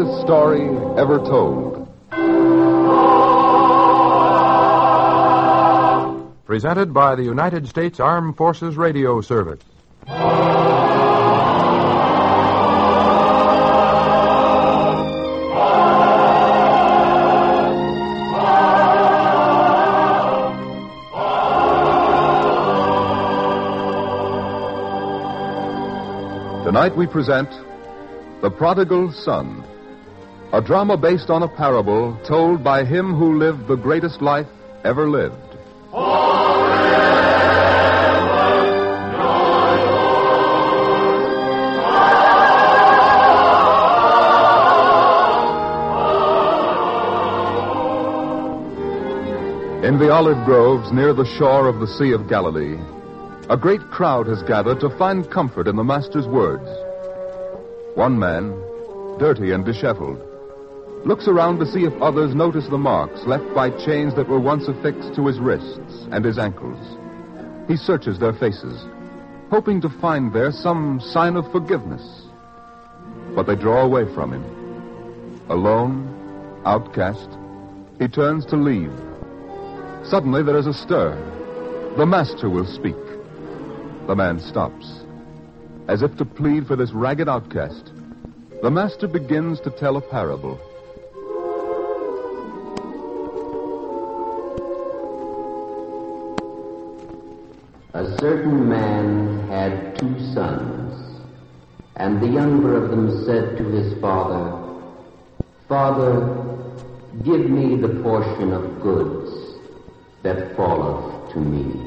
greatest story ever told. Presented by the United States Armed Forces Radio Service. Tonight we present The Prodigal Son, a drama based on a parable told by him who lived the greatest life ever lived. In the olive groves near the shore of the Sea of Galilee, a great crowd has gathered to find comfort in the Master's words. One man, dirty and disheveled, looks around to see if others notice the marks left by chains that were once affixed to his wrists and his ankles. He searches their faces, hoping to find there some sign of forgiveness. But they draw away from him. Alone, outcast, he turns to leave. Suddenly there is a stir. The Master will speak. The man stops. As if to plead for this ragged outcast, the Master begins to tell a parable. A certain man had 2 sons, and the younger of them said to his father, "Father, give me the portion of goods that falleth to me."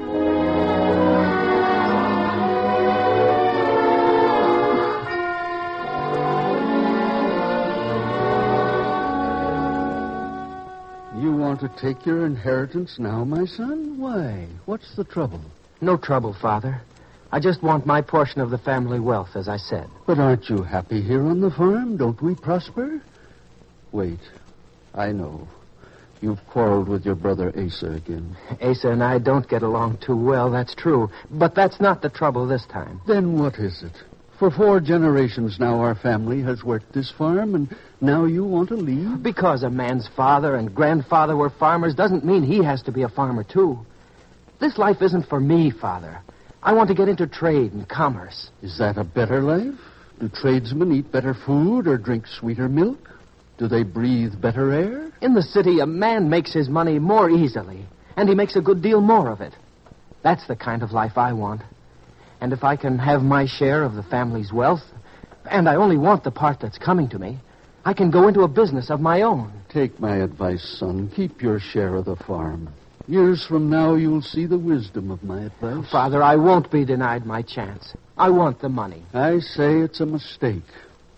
You want to take your inheritance now, my son? Why? What's the trouble? No trouble, Father. I just want my portion of the family wealth, as I said. But aren't you happy here on the farm? Don't we prosper? Wait. I know. You've quarreled with your brother Asa again. Asa and I don't get along too well, that's true. But that's not the trouble this time. Then what is it? For 4 generations now our family has worked this farm, and now you want to leave? Because a man's father and grandfather were farmers doesn't mean he has to be a farmer, too. This life isn't for me, Father. I want to get into trade and commerce. Is that a better life? Do tradesmen eat better food or drink sweeter milk? Do they breathe better air? In the city, a man makes his money more easily, and he makes a good deal more of it. That's the kind of life I want. And if I can have my share of the family's wealth, and I only want the part that's coming to me, I can go into a business of my own. Take my advice, son. Keep your share of the farm. Years from now, you'll see the wisdom of my advice. Father, I won't be denied my chance. I want the money. I say it's a mistake.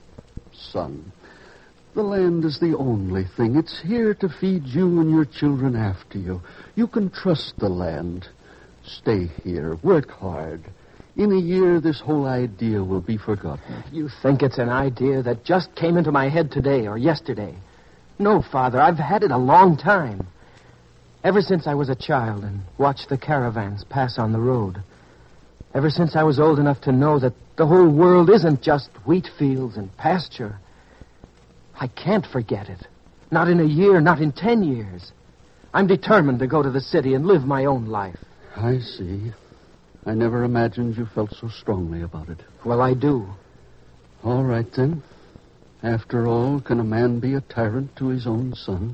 Son, the land is the only thing. It's here to feed you and your children after you. You can trust the land. Stay here. Work hard. In a year, this whole idea will be forgotten. You think it's an idea that just came into my head today or yesterday. No, Father, I've had it a long time. Ever since I was a child and watched the caravans pass on the road. Ever since I was old enough to know that the whole world isn't just wheat fields and pasture. I can't forget it. Not in a year, not in 10 years. I'm determined to go to the city and live my own life. I see. I never imagined you felt so strongly about it. Well, I do. All right, then. After all, can a man be a tyrant to his own son?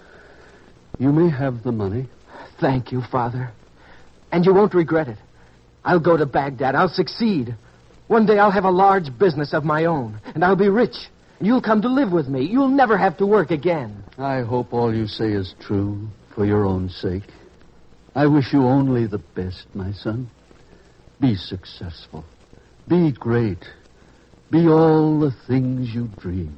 You may have the money. Thank you, Father. And you won't regret it. I'll go to Baghdad. I'll succeed. One day I'll have a large business of my own, and I'll be rich. And you'll come to live with me. You'll never have to work again. I hope all you say is true for your own sake. I wish you only the best, my son. Be successful. Be great. Be all the things you dream.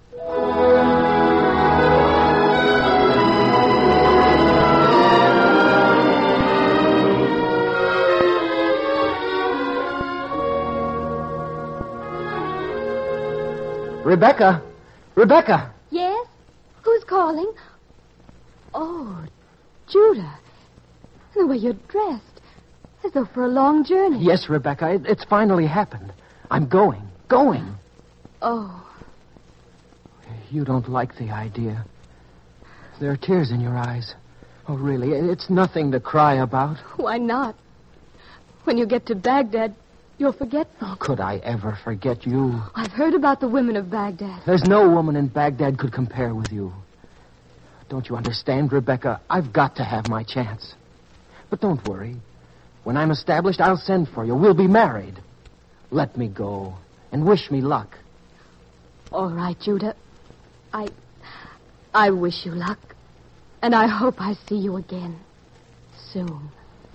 Rebecca! Rebecca! Yes? Who's calling? Oh, Judah. The way you're dressed. As though for a long journey. Yes, Rebecca, it's finally happened. I'm going. Oh. You don't like the idea. There are tears in your eyes. Oh, really, it's nothing to cry about. Why not? When you get to Baghdad, you'll forget me. Oh, could I ever forget you? I've heard about the women of Baghdad. There's no woman in Baghdad could compare with you. Don't you understand, Rebecca? I've got to have my chance. But don't worry. When I'm established, I'll send for you. We'll be married. Let me go and wish me luck. All right, Judah. I wish you luck. And I hope I see you again. Soon.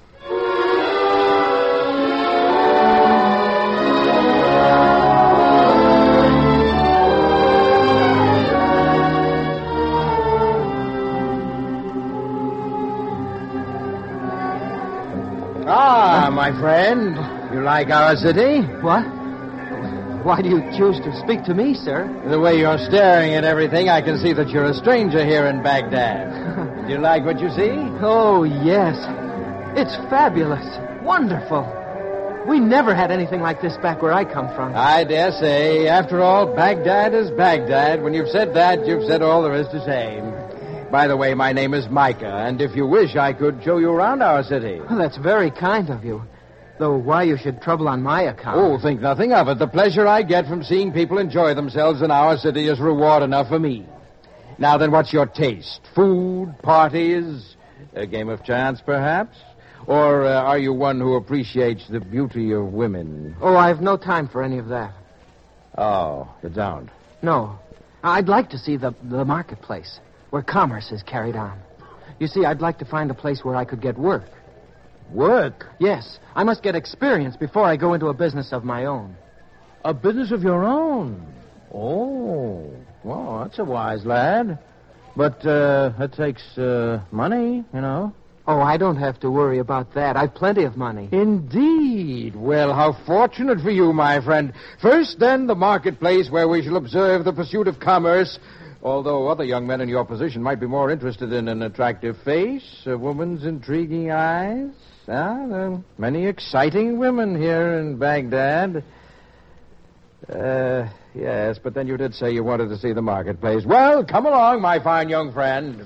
Ah, my friend. You like our city? What? Why do you choose to speak to me, sir? The way you're staring at everything, I can see that you're a stranger here in Baghdad. Do you like what you see? Oh, yes. It's fabulous. Wonderful. We never had anything like this back where I come from. I dare say. After all, Baghdad is Baghdad. When you've said that, you've said all there is to say. By the way, my name is Micah, and if you wish, I could show you around our city. Well, that's very kind of you. Though why you should trouble on my account. Oh, think nothing of it. The pleasure I get from seeing people enjoy themselves in our city is reward enough for me. Now then, what's your taste? Food, parties, a game of chance, perhaps? Or are you one who appreciates the beauty of women? Oh, I've no time for any of that. Oh, you don't? No. I'd like to see the marketplace, where commerce is carried on. You see, I'd like to find a place where I could get work. Work? Yes. I must get experience before I go into a business of my own. A business of your own? Oh, well, that's a wise lad. But that takes money, you know. Oh, I don't have to worry about that. I've plenty of money. Indeed. Well, how fortunate for you, my friend. First, then, the marketplace where we shall observe the pursuit of commerce, although other young men in your position might be more interested in an attractive face, a woman's intriguing eyes. There are many exciting women here in Baghdad. Yes, but then you did say you wanted to see the marketplace. Well, come along, my fine young friend.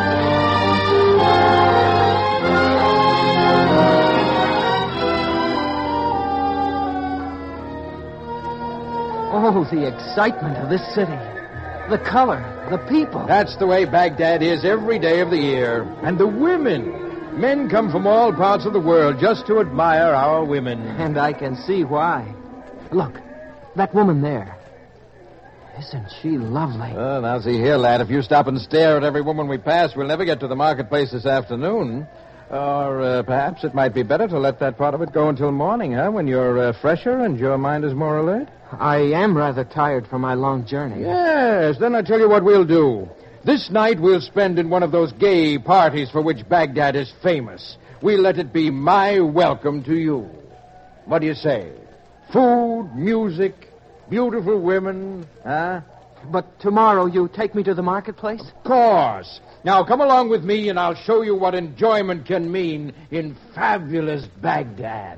Oh, the excitement of this city. The color, the people. That's the way Baghdad is every day of the year. And the women. Men come from all parts of the world just to admire our women. And I can see why. Look, that woman there. Isn't she lovely? Oh, now see here, lad. If you stop and stare at every woman we pass, we'll never get to the marketplace this afternoon. Or perhaps it might be better to let that part of it go until morning, huh? When you're fresher and your mind is more alert. I am rather tired from my long journey. Yes, then I tell you what we'll do. This night we'll spend in one of those gay parties for which Baghdad is famous. We'll let it be my welcome to you. What do you say? Food, music, beautiful women, huh? But tomorrow you take me to the marketplace? Of course. Now come along with me and I'll show you what enjoyment can mean in fabulous Baghdad.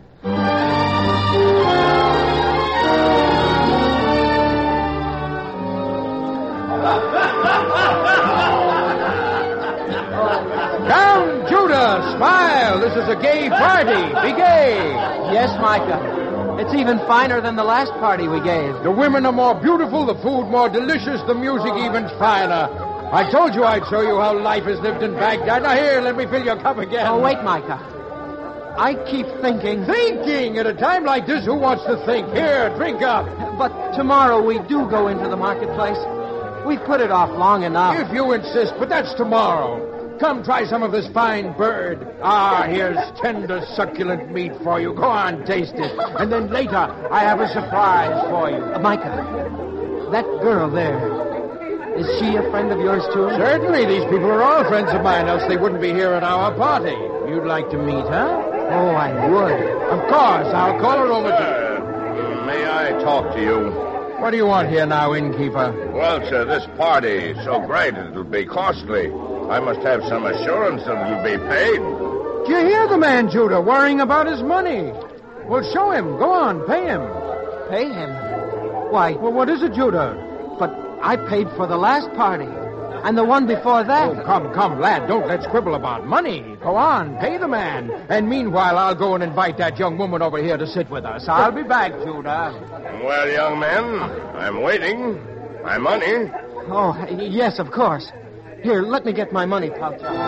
Come, Judah, smile. This is a gay party. Be gay. Yes, Micah. It's even finer than the last party we gave. The women are more beautiful, the food more delicious, the music even finer. I told you I'd show you how life is lived in Baghdad. Now here, let me fill your cup again. Oh, wait, Micah. I keep thinking... Thinking? At a time like this, who wants to think? Here, drink up. But tomorrow we do go into the marketplace. We've put it off long enough. If you insist, but that's tomorrow. Come try some of this fine bird. Ah, here's tender, succulent meat for you. Go on, taste it. And then later, I have a surprise for you. Micah, that girl there, is she a friend of yours, too? Certainly. These people are all friends of mine, else they wouldn't be here at our party. You'd like to meet her? Oh, I would. Of course. I'll call her over to... May I talk to you? What do you want here now, innkeeper? Well, sir, this party is so great it'll be costly. I must have some assurance that it'll be paid. Do you hear the man, Judah, worrying about his money? Well, show him. Go on, pay him. Pay him? Why? Well, what is it, Judah? But I paid for the last party. And the one before that. Oh, come, lad. Don't let's quibble about money. Go on, pay the man. And meanwhile, I'll go and invite that young woman over here to sit with us. I'll be back, Judah. Well, young man, I'm waiting. My money. Oh, yes, of course. Here, let me get my money pouch out.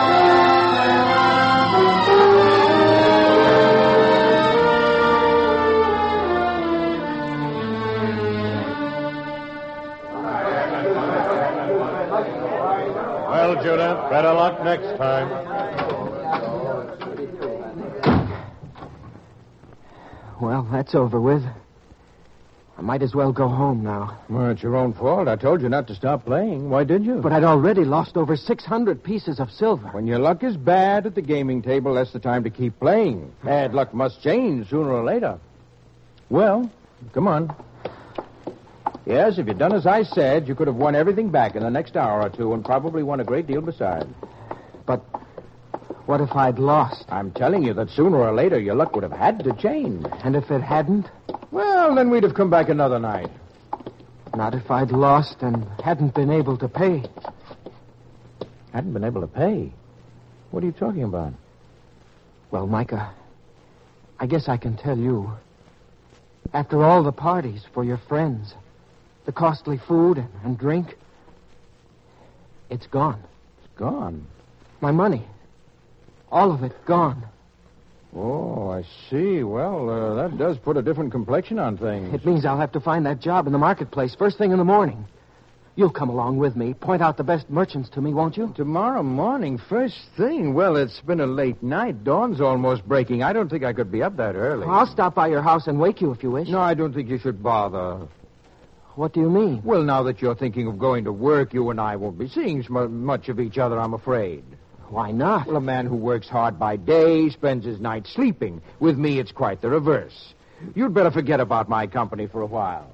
Well, Judah, better luck next time. Well, that's over with. I might as well go home now. Well, it's your own fault. I told you not to stop playing. Why did you? But I'd already lost over 600 pieces of silver. When your luck is bad at the gaming table, that's the time to keep playing. Bad luck must change sooner or later. Well, come on. Yes, if you'd done as I said, you could have won everything back in the next hour or two and probably won a great deal besides. But what if I'd lost? I'm telling you that sooner or later your luck would have had to change. And if it hadn't? Well, then we'd have come back another night. Not if I'd lost and hadn't been able to pay. Hadn't been able to pay? What are you talking about? Well, Micah, I guess I can tell you. After all the parties for your friends, the costly food and drink, it's gone. It's gone? My money. All of it gone. Oh, I see. Well, that does put a different complexion on things. It means I'll have to find that job in the marketplace first thing in the morning. You'll come along with me. Point out the best merchants to me, won't you? Tomorrow morning, first thing. Well, it's been a late night. Dawn's almost breaking. I don't think I could be up that early. I'll stop by your house and wake you if you wish. No, I don't think you should bother. What do you mean? Well, now that you're thinking of going to work, you and I won't be seeing much of each other, I'm afraid. Why not? Well, a man who works hard by day spends his night sleeping. With me, it's quite the reverse. You'd better forget about my company for a while.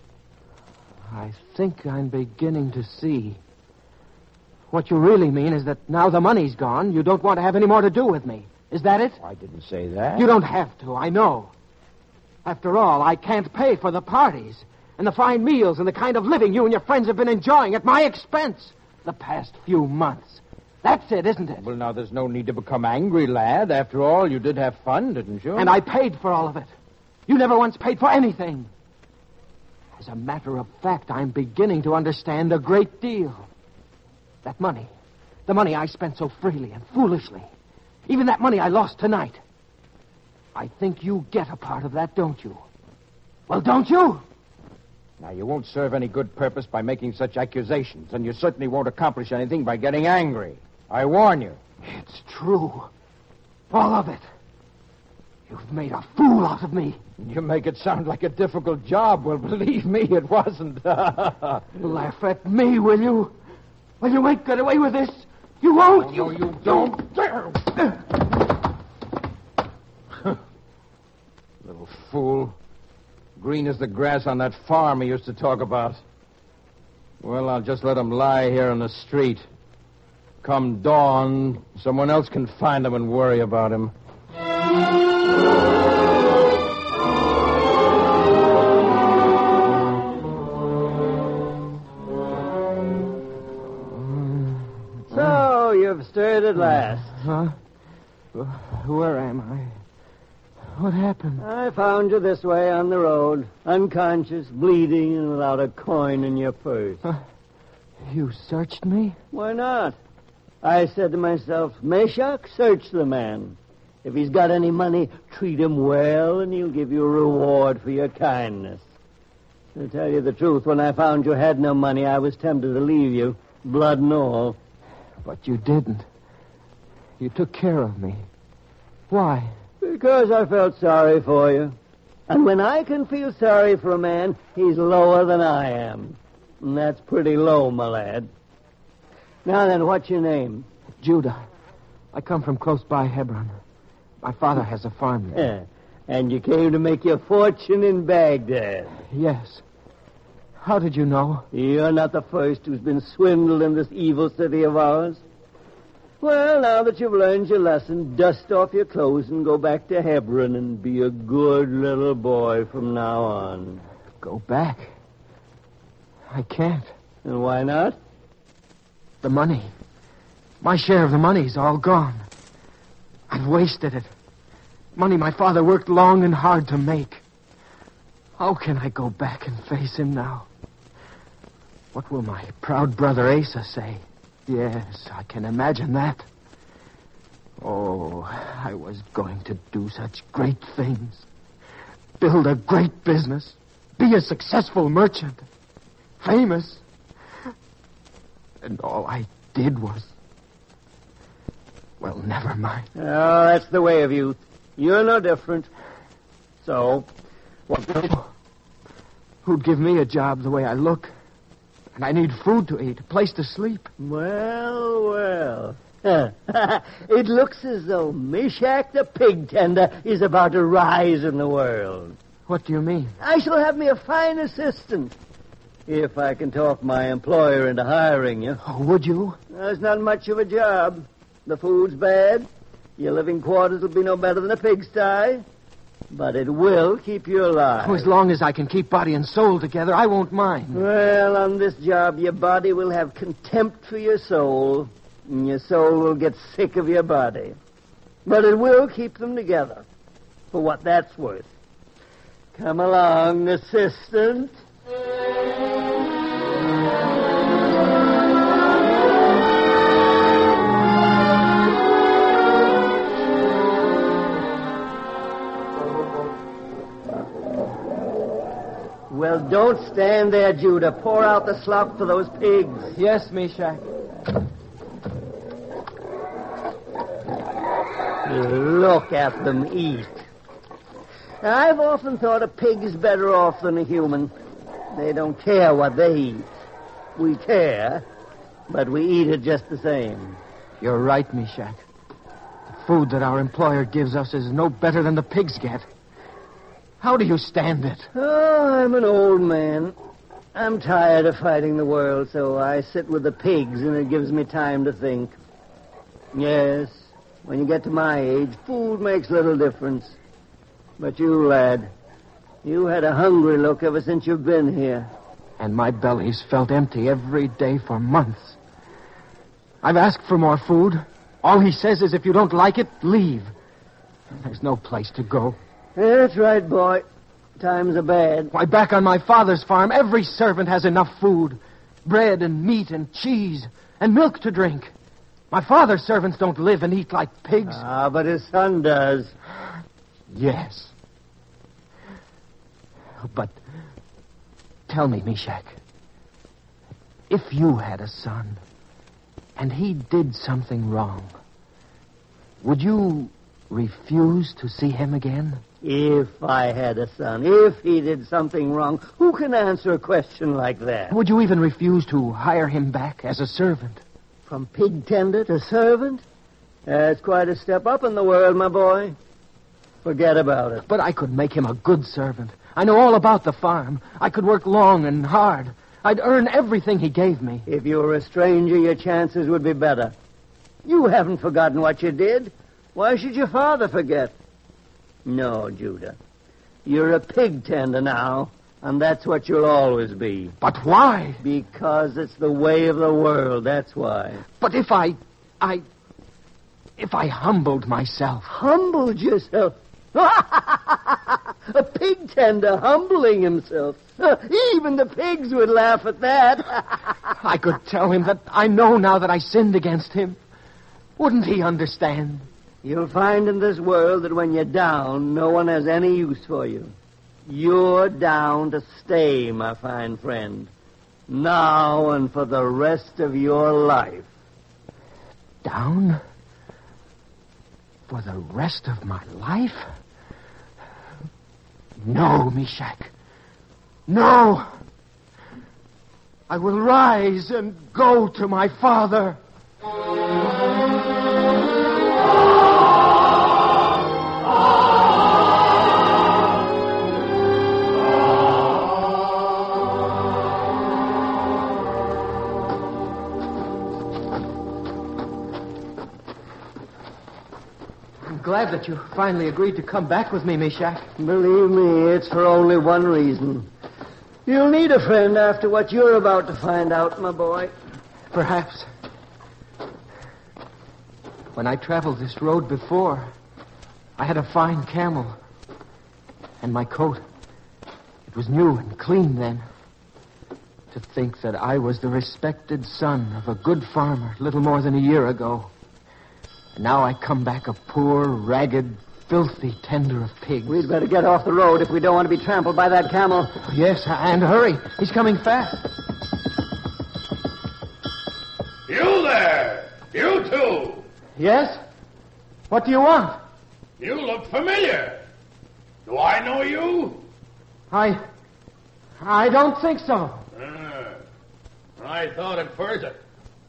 I think I'm beginning to see. What you really mean is that now the money's gone, you don't want to have any more to do with me. Is that it? I didn't say that. You don't have to, I know. After all, I can't pay for the parties and the fine meals and the kind of living you and your friends have been enjoying at my expense the past few months. That's it, isn't it? Well, now, there's no need to become angry, lad. After all, you did have fun, didn't you? And I paid for all of it. You never once paid for anything. As a matter of fact, I'm beginning to understand a great deal. That money, the money I spent so freely and foolishly, even that money I lost tonight. I think you get a part of that, don't you? Well, don't you? Now, you won't serve any good purpose by making such accusations, and you certainly won't accomplish anything by getting angry. I warn you. It's true. All of it. You've made a fool out of me. You make it sound like a difficult job. Well, believe me, it wasn't. Laugh at me, will you? Well, you ain't get away with this. You won't. No, you don't dare. Little fool. Green as the grass on that farm he used to talk about. Well, I'll just let him lie here on the street. Come dawn, someone else can find him and worry about him. So, you've stirred at last. Huh? Where am I? What happened? I found you this way on the road, unconscious, bleeding, and without a coin in your purse. You searched me? Why not? I said to myself, Meshach, search the man. If he's got any money, treat him well, and he'll give you a reward for your kindness. To tell you the truth, when I found you had no money, I was tempted to leave you, blood and all. But you didn't. You took care of me. Why? Because I felt sorry for you. And when I can feel sorry for a man, he's lower than I am. And that's pretty low, my lad. Now then, what's your name? Judah. I come from close by Hebron. My father has a farm there. And you came to make your fortune in Baghdad. Yes. How did you know? You're not the first who's been swindled in this evil city of ours. Well, now that you've learned your lesson, dust off your clothes and go back to Hebron and be a good little boy from now on. Go back? I can't. And why not? The money. My share of the money's all gone. I've wasted it. Money my father worked long and hard to make. How can I go back and face him now? What will my proud brother Asa say? Yes, I can imagine that. Oh, I was going to do such great things. Build a great business. Be a successful merchant. Famous. And all I did was... Well, never mind. Oh, that's the way of youth. You're no different. So, who'd give me a job the way I look? And I need food to eat, a place to sleep. Well. It looks as though Meshach the pig tender is about to rise in the world. What do you mean? I shall have me a fine assistant. If I can talk my employer into hiring you. Oh, would you? It's not much of a job. The food's bad. Your living quarters will be no better than a pigsty. But it will keep you alive. Oh, as long as I can keep body and soul together, I won't mind. Well, on this job, your body will have contempt for your soul, and your soul will get sick of your body. But it will keep them together, for what that's worth. Come along, assistant. Well, don't stand there, Judah. Pour out the slop for those pigs. Yes, Meshach. Look at them eat. I've often thought a pig is better off than a human. They don't care what they eat. We care, but we eat it just the same. You're right, Meshach. The food that our employer gives us is no better than the pigs get. How do you stand it? Oh, I'm an old man. I'm tired of fighting the world, so I sit with the pigs, and it gives me time to think. Yes, when you get to my age, food makes little difference. But you, lad, you had a hungry look ever since you've been here. And my belly's felt empty every day for months. I've asked for more food. All he says is if you don't like it, leave. There's no place to go. That's right, boy. Times are bad. Why, back on my father's farm, every servant has enough food. Bread and meat and cheese and milk to drink. My father's servants don't live and eat like pigs. Ah, but his son does. Yes. But tell me, Meshach, if you had a son and he did something wrong, would you refuse to see him again? If I had a son, if he did something wrong, who can answer a question like that? Would you even refuse to hire him back as a servant? From pig tender to servant? That's quite a step up in the world, my boy. Forget about it. But I could make him a good servant. I know all about the farm. I could work long and hard. I'd earn everything he gave me. If you were a stranger, your chances would be better. You haven't forgotten what you did. Why should your father forget? No, Judah. You're a pig tender now, and that's what you'll always be. But why? Because it's the way of the world, that's why. But if I humbled myself. Humbled yourself? A pig tender humbling himself. Even the pigs would laugh at that. I could tell him that I know now that I sinned against him. Wouldn't he understand? You'll find in this world that when you're down, no one has any use for you. You're down to stay, my fine friend. Now and for the rest of your life. Down? For the rest of my life? No, Meshach. No. I will rise and go to my father. Glad that you finally agreed to come back with me, Meshach. Believe me, it's for only one reason. You'll need a friend after what you're about to find out, my boy. Perhaps. When I traveled this road before, I had a fine camel. And my coat. It was new and clean then. To think that I was the respected son of a good farmer little more than a year ago. And now I come back a poor, ragged, filthy tender of pigs. We'd better get off the road if we don't want to be trampled by that camel. Yes, and hurry. He's coming fast. You there! You two! Yes? What do you want? You look familiar. Do I know you? I don't think so. I thought at first that...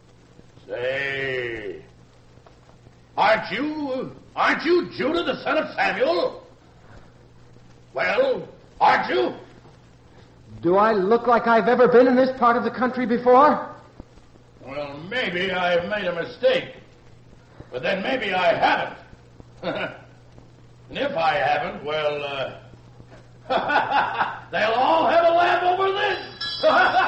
Say... Aren't you Judah, the son of Samuel? Well, aren't you? Do I look like I've ever been in this part of the country before? Well, maybe I've made a mistake. But then maybe I haven't. And if I haven't, well, they'll all have a laugh over this.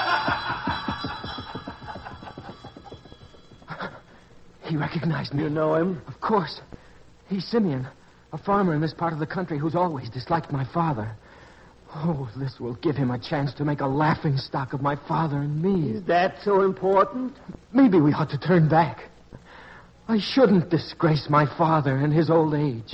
He recognized me. You know him? Of course. He's Simeon, a farmer in this part of the country who's always disliked my father. Oh, this will give him a chance to make a laughing stock of my father and me. Is that so important? Maybe we ought to turn back. I shouldn't disgrace my father in his old age.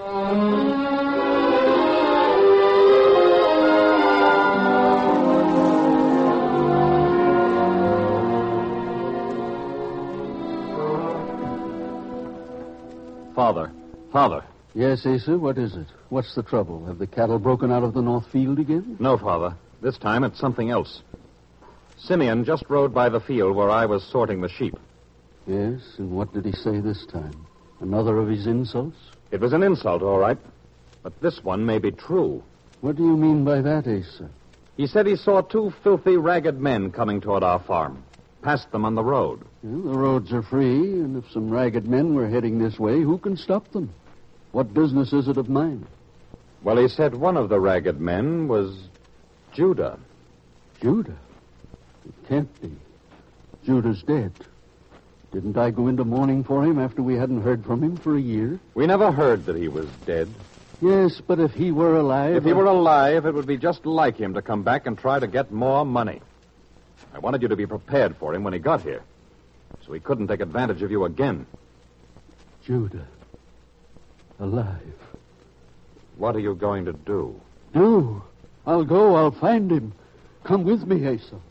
Father. Yes, Asa, what is it? What's the trouble? Have the cattle broken out of the north field again? No, Father. This time it's something else. Simeon just rode by the field where I was sorting the sheep. Yes, and what did he say this time? Another of his insults? It was an insult, all right. But this one may be true. What do you mean by that, Asa? He said he saw two filthy, ragged men coming toward our farm. Passed them on the road. Well, the roads are free, and if some ragged men were heading this way, who can stop them? What business is it of mine? Well, he said one of the ragged men was Judah. Judah? It can't be. Judah's dead. Didn't I go into mourning for him after we hadn't heard from him for a year? We never heard that he was dead. Yes, but if he were alive... If he were alive, it would be just like him to come back and try to get more money. I wanted you to be prepared for him when he got here, so he couldn't take advantage of you again. Judah. Alive. What are you going to do? Do? I'll go. I'll find him. Come with me, Asa.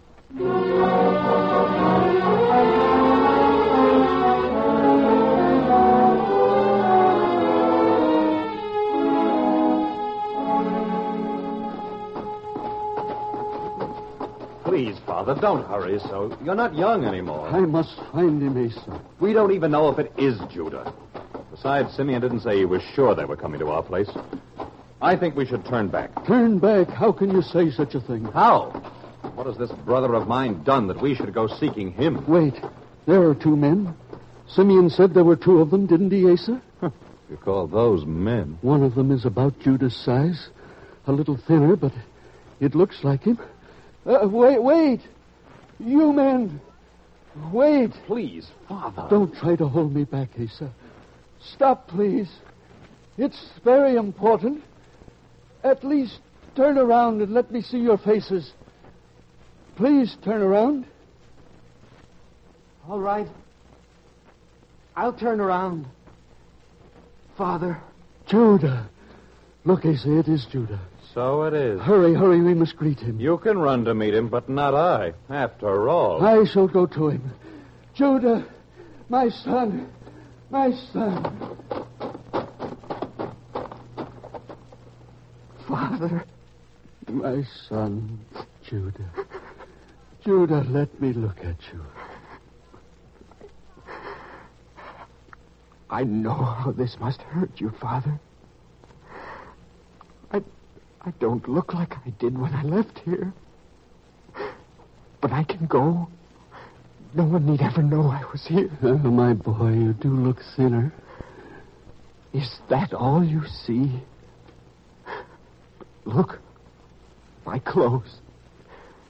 Please, Father, don't hurry so. You're not young anymore. I must find him, Asa. We don't even know if it is Judah. Besides, Simeon didn't say he was sure they were coming to our place. I think we should turn back. Turn back? How can you say such a thing? How? What has this brother of mine done that we should go seeking him? Wait. There are two men. Simeon said there were two of them, didn't he, Asa? You call those men? One of them is about Judah's size. A little thinner, but it looks like him. Wait. You men. Wait. Please, Father. Don't try to hold me back, Asa. Stop, please. It's very important. At least turn around and let me see your faces. Please turn around. All right. I'll turn around. Father. Judah. Look, Asa, it is Judah. So it is. Hurry, we must greet him. You can run to meet him, but not I. After all. I shall go to him. Judah, my son. My son. Father. My son, Judah. Judah, let me look at you. I know how this must hurt you, Father. I don't look like I did when I left here. But I can go. No one need ever know I was here. Oh, my boy, you do look thinner. Is that all you see? Look, my clothes.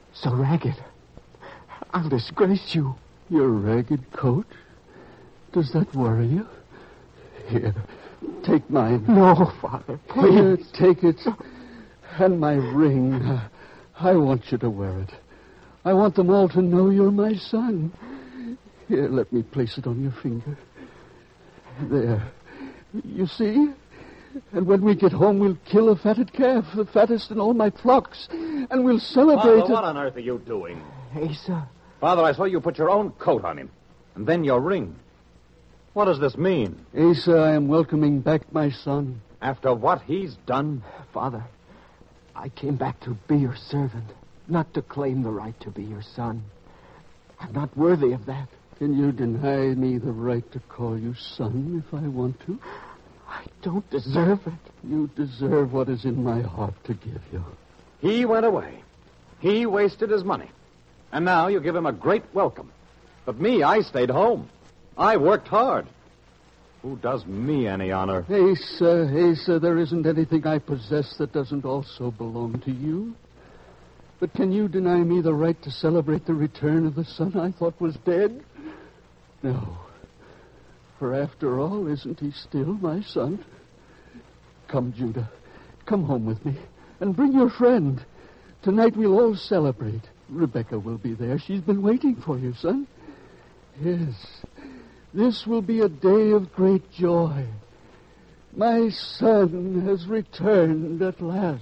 So ragged. I'll disgrace you. Your ragged coat? Does that worry you? Here, take mine. No, Father, please. Here, take it. And my ring. I want you to wear it. I want them all to know you're my son. Here, let me place it on your finger. There. You see? And when we get home, we'll kill a fatted calf, the fattest in all my flocks, and we'll celebrate Father, what on earth are you doing? Asa. Father, I saw you put your own coat on him, and then your ring. What does this mean? Asa, I am welcoming back my son. After what he's done? Father, I came back to be your servant, not to claim the right to be your son. I'm not worthy of that. Can you deny me the right to call you son if I want to? I don't deserve it. You deserve what is in my heart to give you. He went away. He wasted his money. And now you give him a great welcome. But me, I stayed home. I worked hard. Who does me any honor? Asa, there isn't anything I possess that doesn't also belong to you. But can you deny me the right to celebrate the return of the son I thought was dead? No. For after all, isn't he still my son? Come, Judah. Come home with me. And bring your friend. Tonight we'll all celebrate. Rebecca will be there. She's been waiting for you, son. Yes. This will be a day of great joy. My son has returned at last.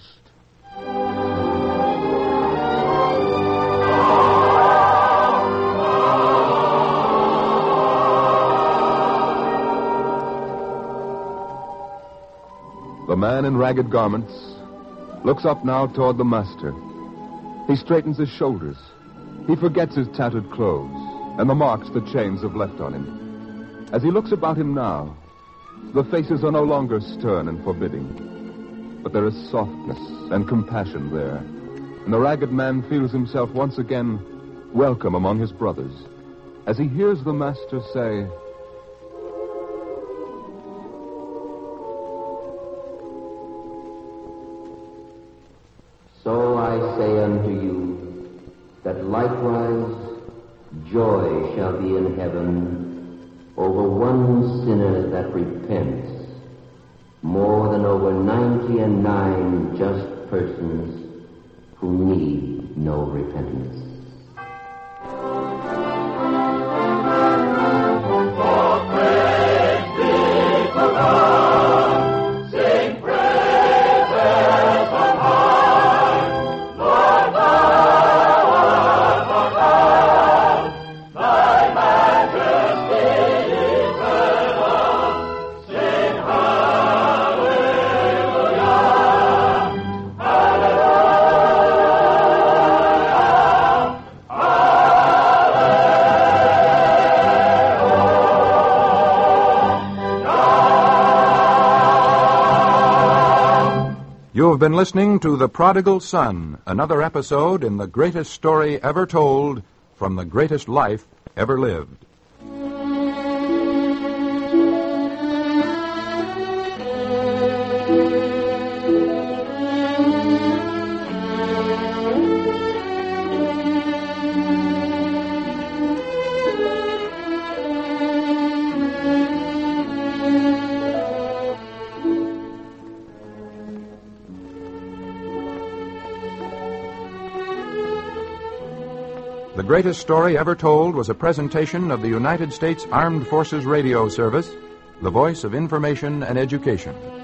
The man in ragged garments looks up now toward the master. He straightens his shoulders. He forgets his tattered clothes and the marks the chains have left on him. As he looks about him now, the faces are no longer stern and forbidding, but there is softness and compassion there, and the ragged man feels himself once again welcome among his brothers as he hears the master say, So I say unto you, that likewise joy shall be in heaven over one sinner that repents, more than over 99 just persons who need no repentance. You have been listening to The Prodigal Son, another episode in the greatest story ever told from the greatest life ever lived. The Greatest Story Ever Told was a presentation of the United States Armed Forces Radio Service, the voice of information and education.